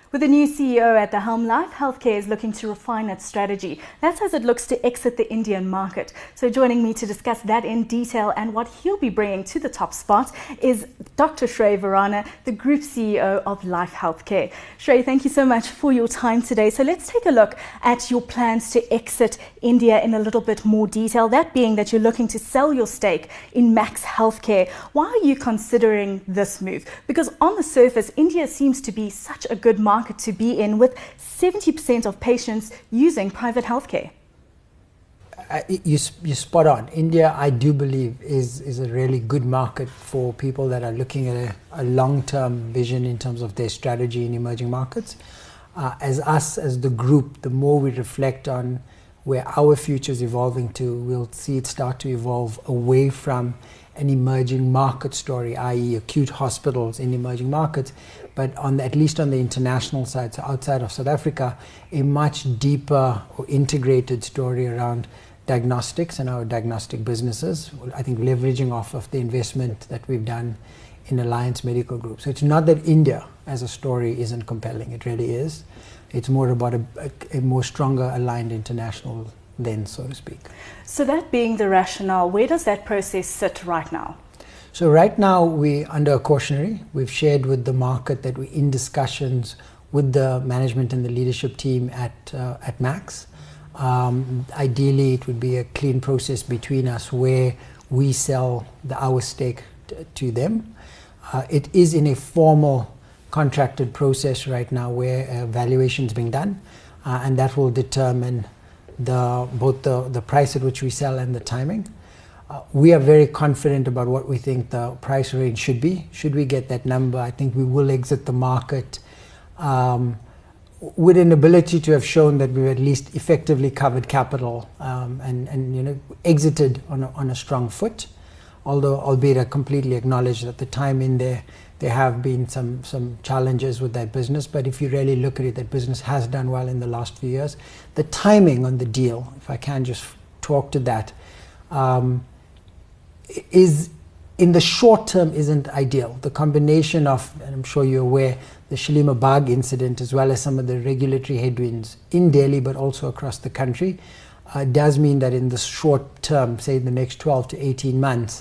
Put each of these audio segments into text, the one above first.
With the new CEO at the helm, Life Healthcare is looking to refine its strategy. That's as it looks to exit the Indian market. So joining me to discuss that in detail and what he'll be bringing to the top spot is Dr. Shrey Varana, the Group CEO of Life Healthcare. Shrey, thank you so much for your time today. So let's take a look at your plans to exit India in a little bit more detail, that being that you're looking to sell your stake in Max Healthcare. Why are you considering this move? Because on the surface, India seems to be such a good market to be in, with 70% of patients using private healthcare. You're spot on. India, I do believe, is a really good market for people that are looking at a long-term vision in terms of their strategy in emerging markets. As the group, the more we reflect on where our future is evolving to, we'll see it start to evolve away from an emerging market story, i.e. acute hospitals in emerging markets, but at least on the international side, so outside of South Africa, a much deeper or integrated story around diagnostics and our diagnostic businesses. I think leveraging off of the investment that we've done in Alliance Medical Group. So it's not that India as a story isn't compelling, it really is. It's more about a more stronger aligned international lens, so to speak. So that being the rationale, where does that process sit right now? So right now we're under a cautionary. We've shared with the market that we're in discussions with the management and the leadership team at Max. Ideally, it would be a clean process between us where we sell our stake to them. It is in a formal contracted process right now where valuation is being done, and that will determine both the price at which we sell and the timing. We are very confident about what we think the price range should be. Should we get that number, I think we will exit the market with an ability to have shown that we've at least effectively covered capital and exited on a strong foot. Although, albeit I completely acknowledge that the time in there have been some challenges with that business. But if you really look at it, that business has done well in the last few years. The timing on the deal, if I can just talk to that, is in the short term isn't ideal. The combination of, and I'm sure you're aware, the Shalimar Bagh incident, as well as some of the regulatory headwinds in Delhi but also across the country, does mean that in the short term, say in the next 12 to 18 months,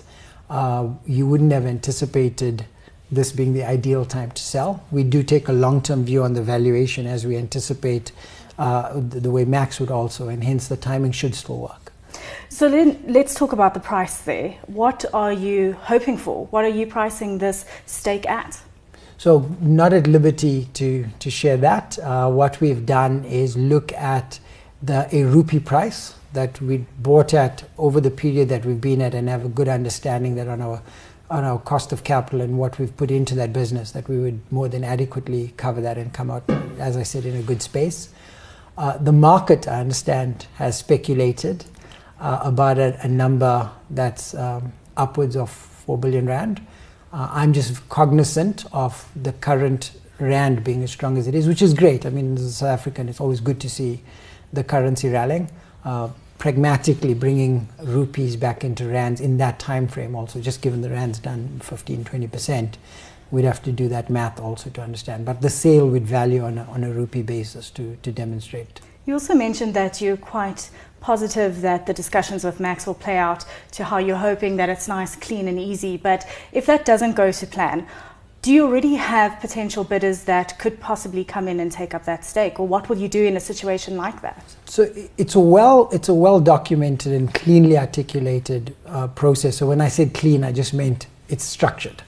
you wouldn't have anticipated this being the ideal time to sell. We do take a long-term view on the valuation as we anticipate the way Max would also, and hence the timing should still work. So then let's talk about the price there. What are you hoping for? What are you pricing this stake at? So not at liberty to share that. What we've done is look at a rupee price that we bought at over the period that we've been at, and have a good understanding that on our cost of capital and what we've put into that business, that we would more than adequately cover that and come out, as I said, in a good space. The market, I understand, has speculated about a number that's upwards of 4 billion rand. I'm just cognizant of the current rand being as strong as it is, which is great. I mean, as a South African, it's always good to see the currency rallying. Pragmatically bringing rupees back into rands in that time frame also, just given the rand's done 15-20%, we'd have to do that math also to understand. But the sale with value on a rupee basis to demonstrate. You also mentioned that you're quite positive that the discussions with Max will play out to how you're hoping that it's nice, clean and easy. But if that doesn't go to plan, do you already have potential bidders that could possibly come in and take up that stake? Or what will you do in a situation like that? So it's a well documented and cleanly articulated process. So when I said clean, I just meant it's structured.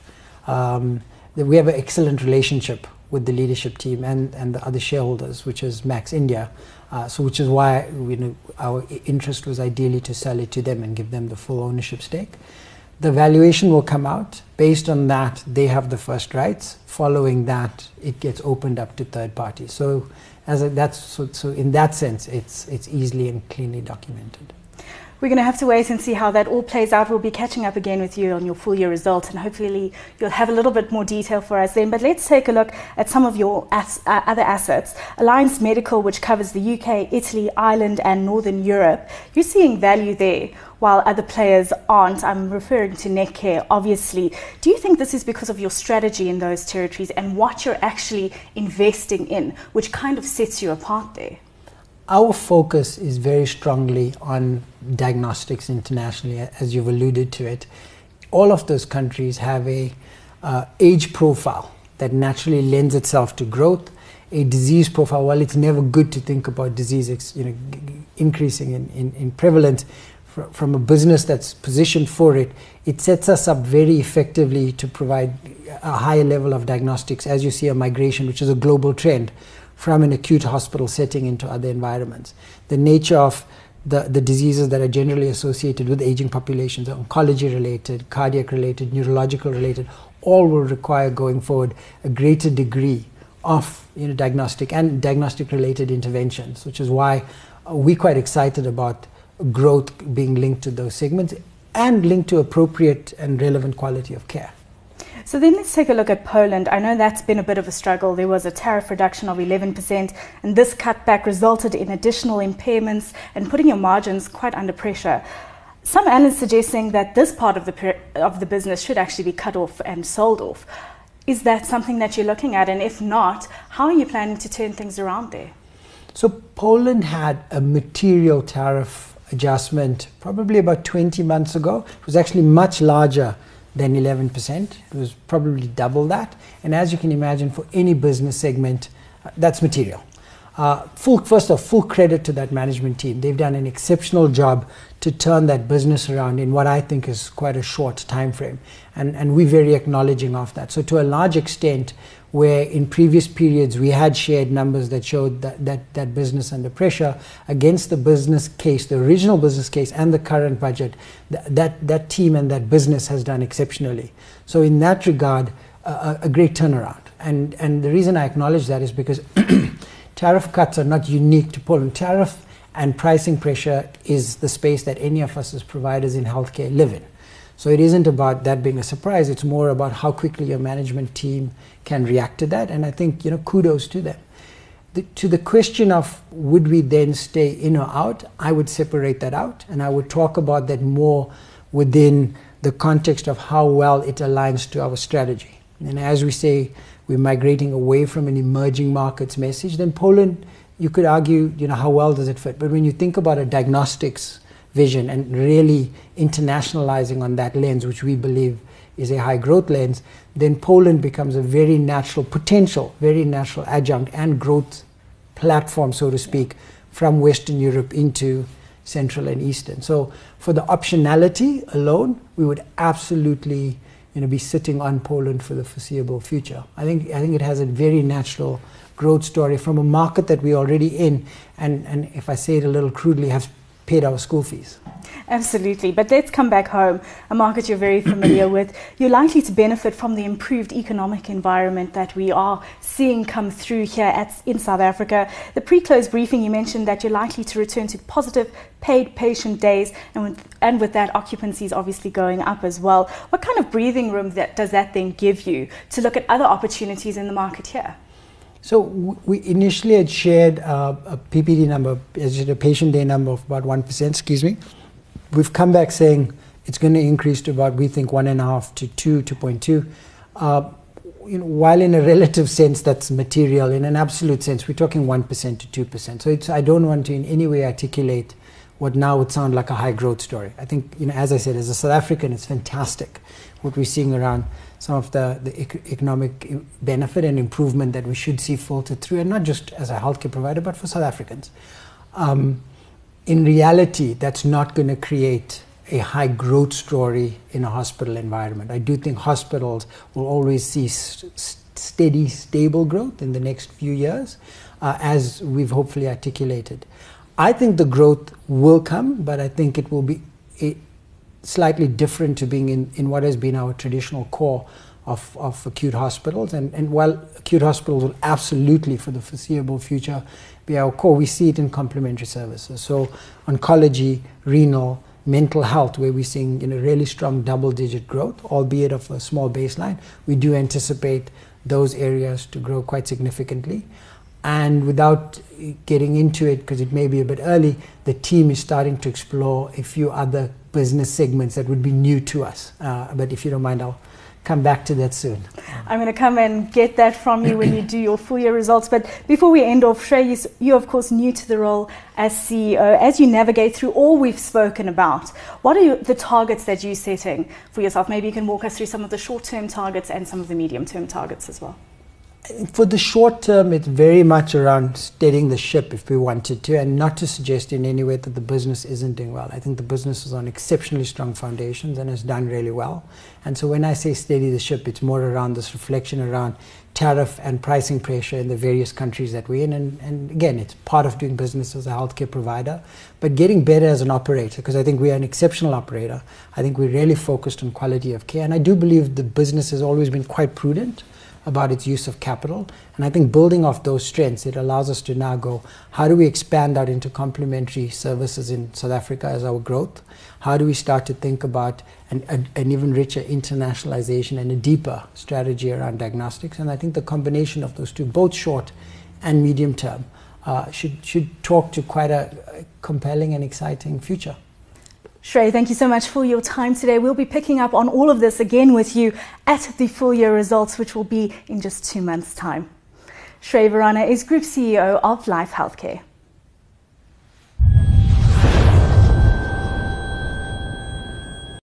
That we have an excellent relationship with the leadership team and the other shareholders, which is Max India. Which is why our interest was ideally to sell it to them and give them the full ownership stake. The valuation will come out. Based on that, they have the first rights. Following that, it gets opened up to third parties. So in that sense, it's easily and cleanly documented. We're going to have to wait and see how that all plays out. We'll be catching up again with you on your full year results, and hopefully you'll have a little bit more detail for us then. But let's take a look at some of your other assets. Alliance Medical, which covers the UK, Italy, Ireland and Northern Europe. You're seeing value there while other players aren't. I'm referring to Netcare, obviously. Do you think this is because of your strategy in those territories and what you're actually investing in, which kind of sets you apart there? Our focus is very strongly on diagnostics internationally, as you've alluded to it. All of those countries have a age profile that naturally lends itself to growth, a disease profile. While it's never good to think about disease increasing in prevalence, from a business that's positioned for it, it sets us up very effectively to provide a higher level of diagnostics, as you see a migration, which is a global trend, from an acute hospital setting into other environments. The nature of the diseases that are generally associated with aging populations, oncology related, cardiac related, neurological related, all will require going forward a greater degree of diagnostic and diagnostic related interventions, which is why we're quite excited about growth being linked to those segments and linked to appropriate and relevant quality of care. So then let's take a look at Poland. I know that's been a bit of a struggle. There was a tariff reduction of 11%, and this cutback resulted in additional impairments and putting your margins quite under pressure. Some analysts suggesting that this part of the business should actually be cut off and sold off. Is that something that you're looking at? And if not, how are you planning to turn things around there? So Poland had a material tariff adjustment probably about 20 months ago. It was actually much larger than 11%. It was probably double that. And as you can imagine, for any business segment, that's material. First off, full credit to that management team. They've done an exceptional job to turn that business around in what I think is quite a short time frame. And we're very acknowledging of that. So to a large extent, where in previous periods we had shared numbers that showed that business under pressure, against the business case, the original business case and the current budget, that team and that business has done exceptionally. So in that regard, a great turnaround. And the reason I acknowledge that is because tariff cuts are not unique to Poland. Tariff and pricing pressure is the space that any of us as providers in healthcare live in. So it isn't about that being a surprise, it's more about how quickly your management team can react to that, and I think, kudos to them. To the question of would we then stay in or out, I would separate that out, and I would talk about that more within the context of how well it aligns to our strategy. And as we say, we're migrating away from an emerging markets message, then Poland, you could argue, how well does it fit? But when you think about a diagnostics vision and really internationalizing on that lens, which we believe is a high growth lens, then Poland becomes a very natural adjunct and growth platform, so to speak, from Western Europe into Central and Eastern. So for the optionality alone, we would absolutely be sitting on Poland for the foreseeable future. I think it has a very natural growth story from a market that we're already in, and if I say it a little crudely, have paid our school fees. Absolutely, but let's come back home, a market you're very familiar with. You're likely to benefit from the improved economic environment that we are seeing come through here in South Africa. The pre-close briefing, you mentioned that you're likely to return to positive paid patient days, and with that, occupancy is obviously going up as well. What kind of breathing room does that then give you to look at other opportunities in the market here? So we initially had shared a PPD number, a patient day number of about 1%, We've come back saying it's going to increase to about, we think, 1.5 to 2.2. While in a relative sense that's material, in an absolute sense we're talking 1% to 2%. So I don't want to in any way articulate what now would sound like a high growth story. I think, as I said, as a South African, it's fantastic what we're seeing around some of the economic benefit and improvement that we should see filter through, and not just as a healthcare provider, but for South Africans. In reality, that's not going to create a high growth story in a hospital environment. I do think hospitals will always see steady, stable growth in the next few years, as we've hopefully articulated. I think the growth will come, but I think it will be slightly different to being in what has been our traditional core of acute hospitals. And while acute hospitals will absolutely, for the foreseeable future, be our core, we see it in complementary services. So oncology, renal, mental health, where we're seeing really strong double-digit growth, albeit of a small baseline. We do anticipate those areas to grow quite significantly. And without getting into it, because it may be a bit early, the team is starting to explore a few other business segments that would be new to us. But if you don't mind, I'll come back to that soon. I'm going to come and get that from you when you do your full year results. But before we end off, Shrey, you're of course new to the role as CEO. As you navigate through all we've spoken about, what are the targets that you're setting for yourself? Maybe you can walk us through some of the short-term targets and some of the medium-term targets as well. For the short term, it's very much around steadying the ship if we wanted to, and not to suggest in any way that the business isn't doing well. I think the business is on exceptionally strong foundations and has done really well. And so when I say steady the ship, it's more around this reflection around tariff and pricing pressure in the various countries that we're in. And again, it's part of doing business as a healthcare provider, but getting better as an operator, because I think we are an exceptional operator. I think we're really focused on quality of care. And I do believe the business has always been quite prudent about its use of capital. And I think building off those strengths, it allows us to now go, how do we expand out into complementary services in South Africa as our growth? How do we start to think about an even richer internationalization and a deeper strategy around diagnostics? And I think the combination of those two, both short and medium term, should talk to quite a compelling and exciting future. Shrey, thank you so much for your time today. We'll be picking up on all of this again with you at the full year results, which will be in just 2 months' time. Shrey Verana is Group CEO of Life Healthcare.